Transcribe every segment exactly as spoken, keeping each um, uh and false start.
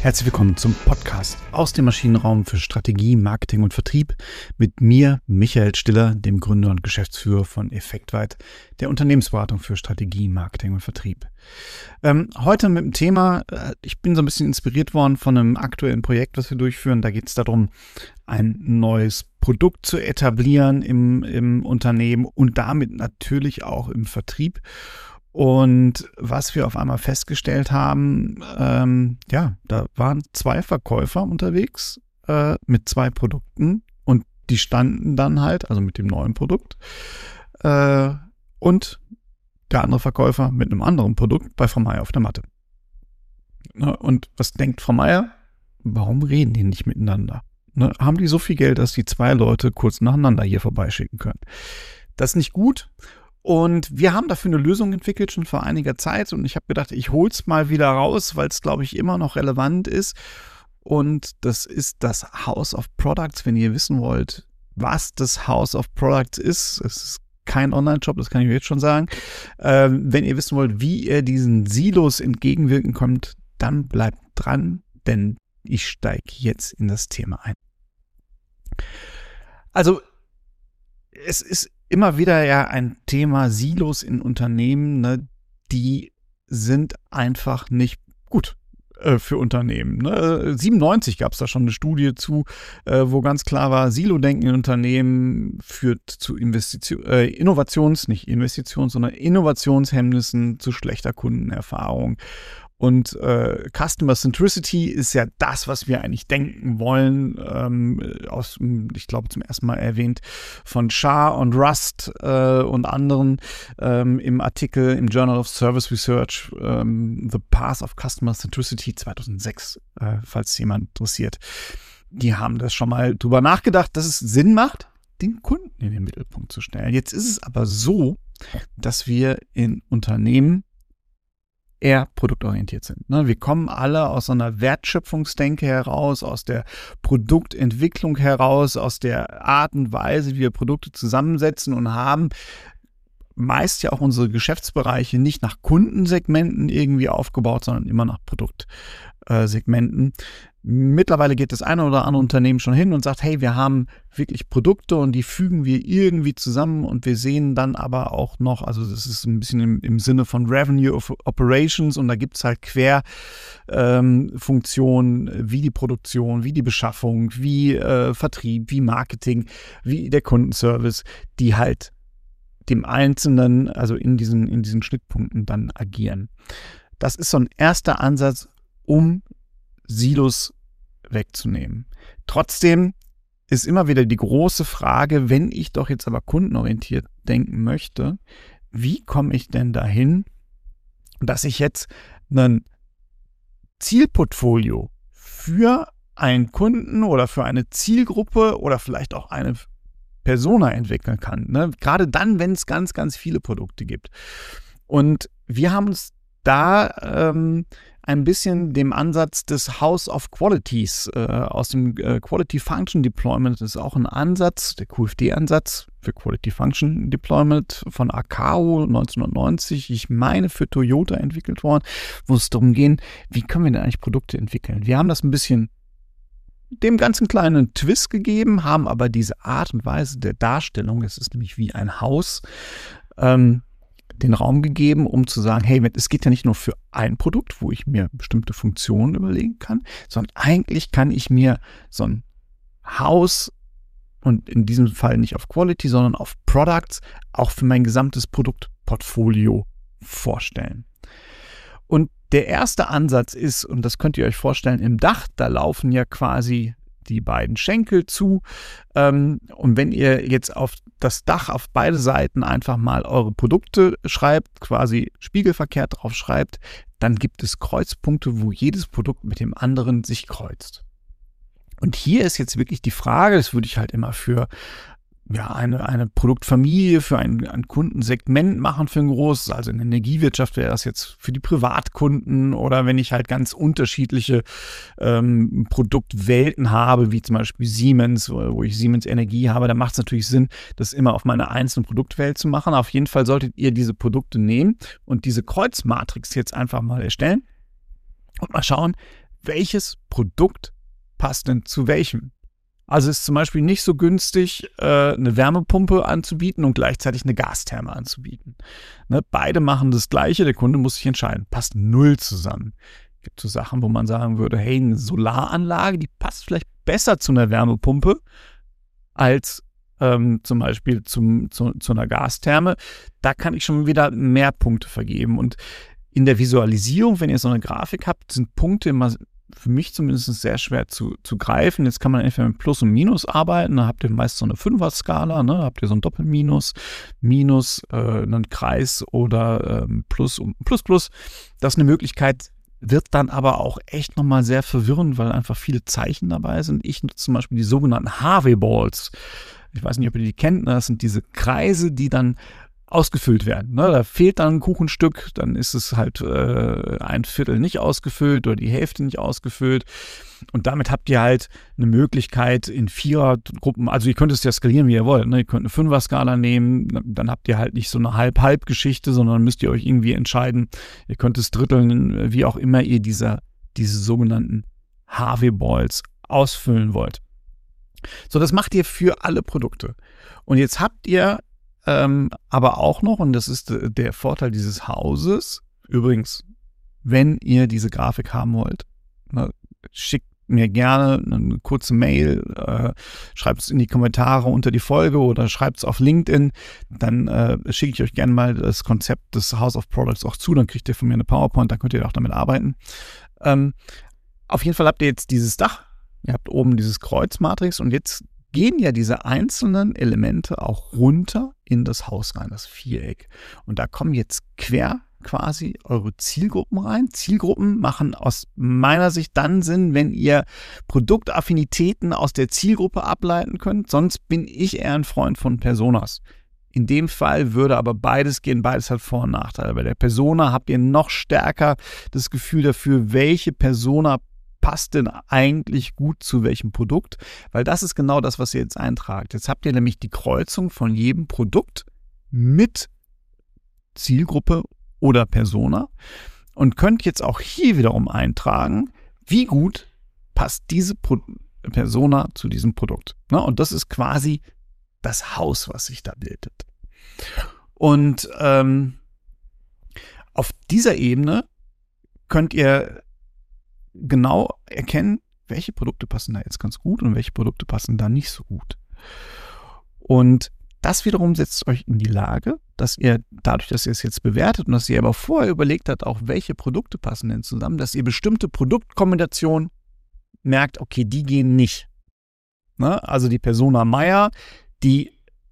Herzlich willkommen zum Podcast aus dem Maschinenraum für Strategie, Marketing und Vertrieb mit mir, Michael Stiller, dem Gründer und Geschäftsführer von Effektweit, der Unternehmensberatung für Strategie, Marketing und Vertrieb. Ähm, heute mit dem Thema, äh, ich bin so ein bisschen inspiriert worden von einem aktuellen Projekt, was wir durchführen. Da geht es darum, ein neues Produkt zu etablieren im, im Unternehmen und damit natürlich auch im Vertrieb. Und was wir auf einmal festgestellt haben, ähm, ja, da waren zwei Verkäufer unterwegs äh, mit zwei Produkten und die standen dann halt, also mit dem neuen Produkt, äh, und der andere Verkäufer mit einem anderen Produkt bei Frau Meier auf der Matte. Na, und was denkt Frau Meier? Warum reden die nicht miteinander? Ne, haben die so viel Geld, dass die zwei Leute kurz nacheinander hier vorbeischicken können? Das ist nicht gut. Und wir haben dafür eine Lösung entwickelt, schon vor einiger Zeit. Und ich habe gedacht, ich hole es mal wieder raus, weil es, glaube ich, immer noch relevant ist. Und das ist das House of Products. Wenn ihr wissen wollt, was das House of Products ist, es ist kein Online-Shop, das kann ich euch jetzt schon sagen. Ähm, wenn ihr wissen wollt, wie ihr diesen Silos entgegenwirken könnt, dann bleibt dran, denn ich steige jetzt in das Thema ein. Also, es ist immer wieder ja ein Thema Silos in Unternehmen, ne, die sind einfach nicht gut äh, für Unternehmen. Ne. siebenundneunzig gab es da schon eine Studie zu, äh, wo ganz klar war, Silo-Denken in Unternehmen führt zu Investition, äh, Innovations-, nicht Investitions-, sondern Innovationshemmnissen, zu schlechter Kundenerfahrung. Und äh, Customer Centricity ist ja das, was wir eigentlich denken wollen, ähm, aus, ich glaube, zum ersten Mal erwähnt von Shah und Rust äh, und anderen ähm, im Artikel im Journal of Service Research, ähm, The Path of Customer Centricity zweitausendsechs, äh, falls jemand interessiert. Die haben das schon mal drüber nachgedacht, dass es Sinn macht, den Kunden in den Mittelpunkt zu stellen. Jetzt ist es aber so, dass wir in Unternehmen eher produktorientiert sind. Wir kommen alle aus einer Wertschöpfungsdenke heraus, aus der Produktentwicklung heraus, aus der Art und Weise, wie wir Produkte zusammensetzen und haben meist ja auch unsere Geschäftsbereiche nicht nach Kundensegmenten irgendwie aufgebaut, sondern immer nach Produktsegmenten. Mittlerweile geht das eine oder andere Unternehmen schon hin und sagt, hey, wir haben wirklich Produkte und die fügen wir irgendwie zusammen und wir sehen dann aber auch noch, also das ist ein bisschen im, im Sinne von Revenue of Operations und da gibt es halt Querfunktionen ähm, wie die Produktion, wie die Beschaffung, wie äh, Vertrieb, wie Marketing, wie der Kundenservice, die halt dem Einzelnen, also in diesen, in diesen Schnittpunkten dann agieren. Das ist so ein erster Ansatz, um Silos wegzunehmen. Trotzdem ist immer wieder die große Frage, wenn ich doch jetzt aber kundenorientiert denken möchte, wie komme ich denn dahin, dass ich jetzt ein Zielportfolio für einen Kunden oder für eine Zielgruppe oder vielleicht auch eine Persona entwickeln kann. Ne? Gerade dann, wenn es ganz, ganz viele Produkte gibt. Und wir haben uns da ähm, ein bisschen dem Ansatz des House of Qualities äh, aus dem äh, Quality Function Deployment, das ist auch ein Ansatz, der Q F D-Ansatz für Quality Function Deployment von Akao neunzehnhundertneunzig, ich meine für Toyota entwickelt worden, wo es darum geht, wie können wir denn eigentlich Produkte entwickeln. Wir haben das ein bisschen dem ganzen kleinen Twist gegeben, haben aber diese Art und Weise der Darstellung, es ist nämlich wie ein Haus, ähm, den Raum gegeben, um zu sagen, hey, es geht ja nicht nur für ein Produkt, wo ich mir bestimmte Funktionen überlegen kann, sondern eigentlich kann ich mir so ein Haus und in diesem Fall nicht auf Quality, sondern auf Products auch für mein gesamtes Produktportfolio vorstellen. Und der erste Ansatz ist, und das könnt ihr euch vorstellen, im Dach, da laufen ja quasi die beiden Schenkel zu. Ähm, und wenn ihr jetzt auf das Dach auf beide Seiten einfach mal eure Produkte schreibt, quasi spiegelverkehrt drauf schreibt, dann gibt es Kreuzpunkte, wo jedes Produkt mit dem anderen sich kreuzt. Und hier ist jetzt wirklich die Frage, das würde ich halt immer für ja, eine, eine Produktfamilie, für ein, ein Kundensegment machen für ein großes, also in der Energiewirtschaft wäre das jetzt für die Privatkunden oder wenn ich halt ganz unterschiedliche ähm, Produktwelten habe, wie zum Beispiel Siemens, wo ich Siemens Energie habe, dann macht es natürlich Sinn, das immer auf meine einzelne Produktwelt zu machen. Auf jeden Fall solltet ihr diese Produkte nehmen und diese Kreuzmatrix jetzt einfach mal erstellen und mal schauen, welches Produkt passt denn zu welchem. Also ist zum Beispiel nicht so günstig, äh, eine Wärmepumpe anzubieten und gleichzeitig eine Gastherme anzubieten. Ne? Beide machen das Gleiche, der Kunde muss sich entscheiden. Passt null zusammen. Es gibt so Sachen, wo man sagen würde, hey, eine Solaranlage, die passt vielleicht besser zu einer Wärmepumpe als ähm, zum Beispiel zum, zu, zu einer Gastherme. Da kann ich schon wieder mehr Punkte vergeben. Und in der Visualisierung, wenn ihr so eine Grafik habt, sind Punkte immer für mich zumindest sehr schwer zu, zu greifen. Jetzt kann man entweder mit Plus und Minus arbeiten. Da habt ihr meist so eine Fünfer-Skala, ne? Habt ihr so ein Doppelminus, Minus, äh, einen Kreis oder ähm, Plus und Plus Plus. Das ist eine Möglichkeit, wird dann aber auch echt nochmal sehr verwirrend, weil einfach viele Zeichen dabei sind. Ich nutze zum Beispiel die sogenannten Harvey Balls. Ich weiß nicht, ob ihr die kennt. Das sind diese Kreise, die dann ausgefüllt werden. Ne? Da fehlt dann ein Kuchenstück, dann ist es halt äh, ein Viertel nicht ausgefüllt oder die Hälfte nicht ausgefüllt. Und damit habt ihr halt eine Möglichkeit in Vierergruppen, also ihr könnt es ja skalieren, wie ihr wollt. Ne? Ihr könnt eine Fünfer-Skala nehmen, dann habt ihr halt nicht so eine Halb-Halb-Geschichte, sondern müsst ihr euch irgendwie entscheiden. Ihr könnt es dritteln, wie auch immer ihr diese, diese sogenannten Harvey Balls ausfüllen wollt. So, das macht ihr für alle Produkte. Und jetzt habt ihr Ähm, aber auch noch, und das ist der Vorteil dieses Hauses, übrigens, wenn ihr diese Grafik haben wollt, ne, schickt mir gerne eine kurze Mail, äh, schreibt es in die Kommentare unter die Folge oder schreibt es auf LinkedIn, dann äh, schicke ich euch gerne mal das Konzept des House of Products auch zu, dann kriegt ihr von mir eine PowerPoint, dann könnt ihr auch damit arbeiten. Ähm, auf jeden Fall habt ihr jetzt dieses Dach, ihr habt oben dieses Kreuzmatrix und jetzt gehen ja diese einzelnen Elemente auch runter in das Haus rein, das Viereck. Und da kommen jetzt quer quasi eure Zielgruppen rein. Zielgruppen machen aus meiner Sicht dann Sinn, wenn ihr Produktaffinitäten aus der Zielgruppe ableiten könnt. Sonst bin ich eher ein Freund von Personas. In dem Fall würde aber beides gehen. Beides hat Vor- und Nachteile. Bei der Persona habt ihr noch stärker das Gefühl dafür, welche Persona passt denn eigentlich gut zu welchem Produkt? Weil das ist genau das, was ihr jetzt eintragt. Jetzt habt ihr nämlich die Kreuzung von jedem Produkt mit Zielgruppe oder Persona und könnt jetzt auch hier wiederum eintragen, wie gut passt diese Pro- Persona zu diesem Produkt. Ne? Und das ist quasi das Haus, was sich da bildet. Und ähm, auf dieser Ebene könnt ihr genau erkennen, welche Produkte passen da jetzt ganz gut und welche Produkte passen da nicht so gut. Und das wiederum setzt euch in die Lage, dass ihr dadurch, dass ihr es jetzt bewertet und dass ihr aber vorher überlegt habt, auch welche Produkte passen denn zusammen, dass ihr bestimmte Produktkombinationen merkt, okay, die gehen nicht. Ne? Also die Persona Meier, die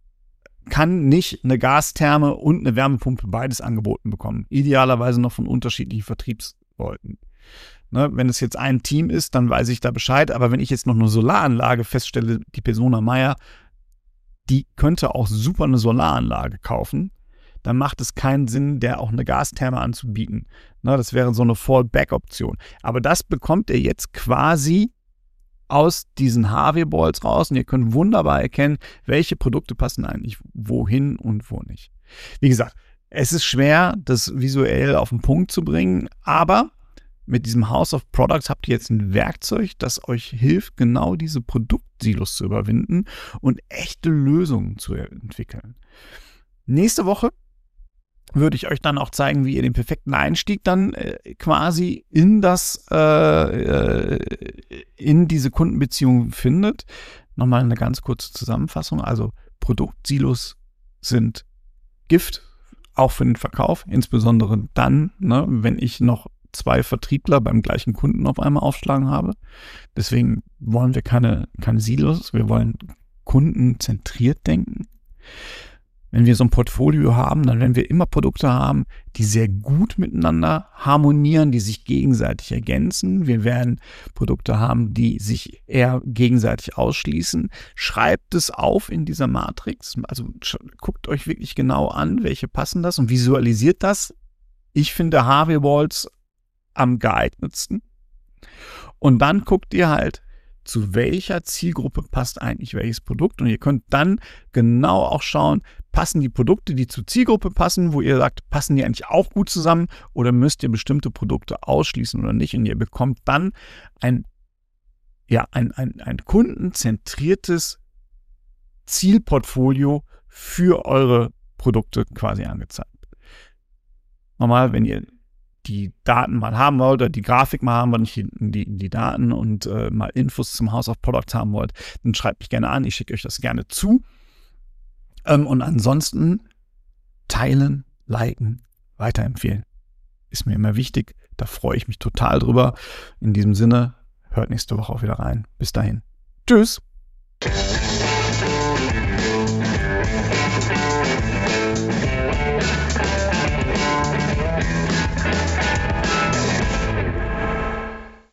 kann nicht eine Gastherme und eine Wärmepumpe beides angeboten bekommen. Idealerweise noch von unterschiedlichen Vertriebsleuten. Ne, wenn es jetzt ein Team ist, dann weiß ich da Bescheid. Aber wenn ich jetzt noch eine Solaranlage feststelle, die Persona Meier, die könnte auch super eine Solaranlage kaufen, dann macht es keinen Sinn, der auch eine Gastherme anzubieten. Ne, das wäre so eine Fallback-Option. Aber das bekommt ihr jetzt quasi aus diesen Harvey Balls raus und ihr könnt wunderbar erkennen, welche Produkte passen eigentlich wohin und wo nicht. Wie gesagt, es ist schwer, das visuell auf den Punkt zu bringen, aber mit diesem House of Products habt ihr jetzt ein Werkzeug, das euch hilft, genau diese Produktsilos zu überwinden und echte Lösungen zu entwickeln. Nächste Woche würde ich euch dann auch zeigen, wie ihr den perfekten Einstieg dann äh, quasi in das, äh, in diese Kundenbeziehung findet. Nochmal eine ganz kurze Zusammenfassung. Also Produktsilos sind Gift, auch für den Verkauf, insbesondere dann, ne, wenn ich noch zwei Vertriebler beim gleichen Kunden auf einmal aufschlagen habe. Deswegen wollen wir keine, keine Silos, wir wollen kundenzentriert denken. Wenn wir so ein Portfolio haben, dann werden wir immer Produkte haben, die sehr gut miteinander harmonieren, die sich gegenseitig ergänzen. Wir werden Produkte haben, die sich eher gegenseitig ausschließen. Schreibt es auf in dieser Matrix. Also guckt euch wirklich genau an, welche passen das und visualisiert das. Ich finde Harvey Balls am geeignetsten. Und dann guckt ihr halt, zu welcher Zielgruppe passt eigentlich welches Produkt. Und ihr könnt dann genau auch schauen, passen die Produkte, die zur Zielgruppe passen, wo ihr sagt, passen die eigentlich auch gut zusammen oder müsst ihr bestimmte Produkte ausschließen oder nicht? Und ihr bekommt dann ein, ja, ein, ein, ein kundenzentriertes Zielportfolio für eure Produkte quasi angezeigt. Normal, wenn ihr die Daten mal haben wollt oder die Grafik mal haben wollt, nicht die, die, die Daten und äh, mal Infos zum House of Products haben wollt, dann schreibt mich gerne an, ich schicke euch das gerne zu. Ähm, und ansonsten teilen, liken, weiterempfehlen. Ist mir immer wichtig, da freue ich mich total drüber. In diesem Sinne, hört nächste Woche auch wieder rein. Bis dahin. Tschüss.